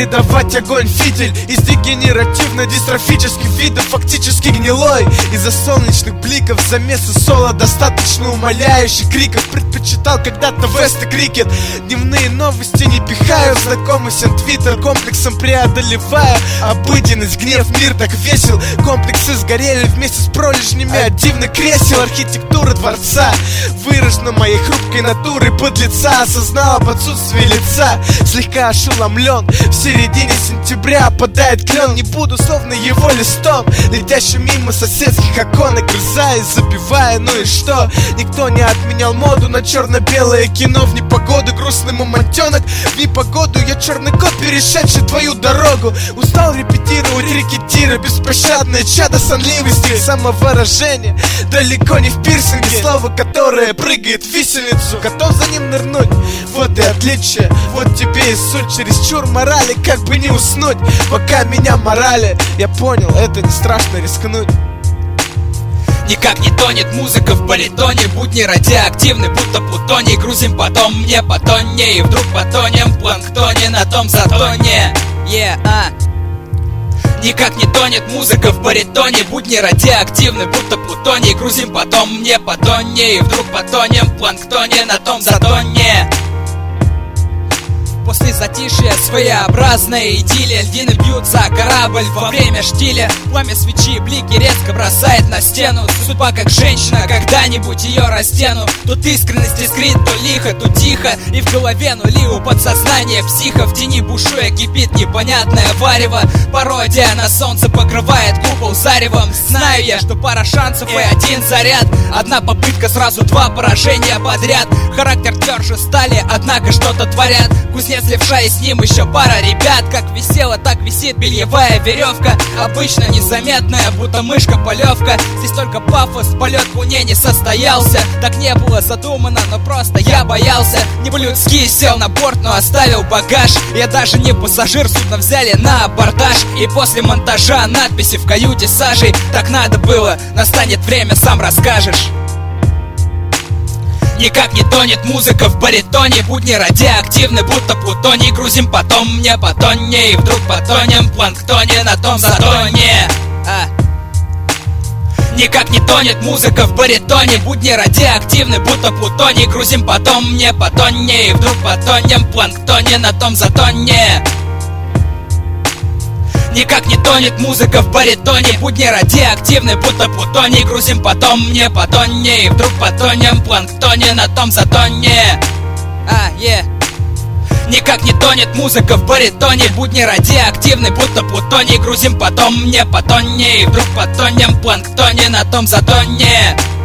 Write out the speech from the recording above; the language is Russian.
передавать огонь фитиль из дегенеративно-дистрофических видов, фактически гнилой. Из-за солнечных бликов замеса соло достаточно умоляющих криков. Предпочитал когда-то Вест и крикет. Дневные новости не пихаю в знакомый сен-твиттер, комплексом преодолевая обыденность, гнев, мир так весел. Комплексы сгорели вместе с пролежнями от дивных кресел. Архитектура дворца выражена моей хрупкой натурой подлеца. Осознал об отсутствии лица, слегка ошеломлен. В середине сентября опадает клен. Не буду словно его листом, летящим мимо соседских окон, огрызаясь, забивая, ну и что? Никто не отменял моду на черно-белое кино. В непогоду грустный мамонтенок, в непогоду я черный кот, перешедший твою дорогу. Устал репетировать рекетира, беспощадное чадо сонливости, самовыражение далеко не в пирсинге. Слово, которое прыгает в виселицу, готов за ним нырнуть. Вот и отличие, вот тебе и суть. Чересчур морали, как бы не уснуть, пока меня морали. Я понял, это не страшно рискнуть. Никак не тонет музыка в баритоне, будни радиоактивны, будто плутоний. Грузим потом мне по тонне, и вдруг потонем в планктоне на том затоне. Никак не тонет музыка в баритоне, будни радиоактивны, будто плутоний. Грузим потом мне по тонне, и вдруг потонем в планктоне на том затоне. После затишья своеобразная идиллия. Льдины бьются о корабль во время штиля. Пламя свечи блики резко бросает на стену. Судьба как женщина, когда-нибудь ее раздену. Тут искренность искрит, то лихо, то тихо. И в голове нули у подсознания психа. В тени бушуя кипит непонятное варево. Пародия на солнце покрывает купол заревом. Знаю я, что пара шансов и один заряд. Одна попытка, сразу два поражения подряд. Характер тверже стали, однако что-то творят. Кузнец, левша и с ним еще пара ребят. Как висела, так висит бельевая веревка. Обычно незаметная, будто мышка-полевка. Здесь только пафос, полет к луне не состоялся. Так не было задумано, но просто я боялся. Не по-людски сел на борт, но оставил багаж. Я даже не пассажир, судно взяли на абордаж. И после монтажа надписи в каюте сажей. Так надо было, настанет время, сам расскажешь. Никак не тонет музыка в баритоне, будни радиоактивны, будто плутоний. Грузим потом мне по тонне, и вдруг потонем в планктоне на том затоне. Никак не тонет музыка в баритоне, будни радиоактивны, будто плутоний. Грузим потом мне по тонне, и вдруг потонем в планктоне на том затоне. Никак не тонет музыка в баритоне, будни радиоактивны, будто плутоний. Грузим потом мне по тонне, и вдруг потонем в планктоне на том затоне. Никак не тонет музыка в баритоне, будни радиоактивны, будто плутоний. Грузим потом мне по тонне, и вдруг потонем в планктоне на том затоне.